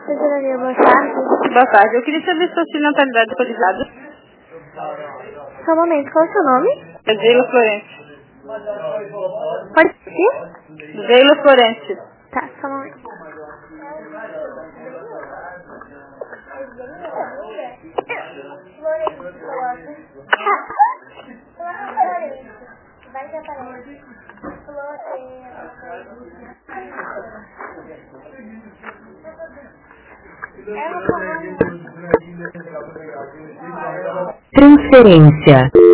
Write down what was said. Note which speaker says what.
Speaker 1: Tesouraria, boa tarde.
Speaker 2: Boa tarde. Eu queria saber sua natalidade atualizada.
Speaker 1: Só um momento, qual é o seu nome?
Speaker 2: É Zeila Florence.
Speaker 1: Pode repetir?
Speaker 2: Zeila Florence.
Speaker 1: Tá, só um momento.
Speaker 3: Transferência.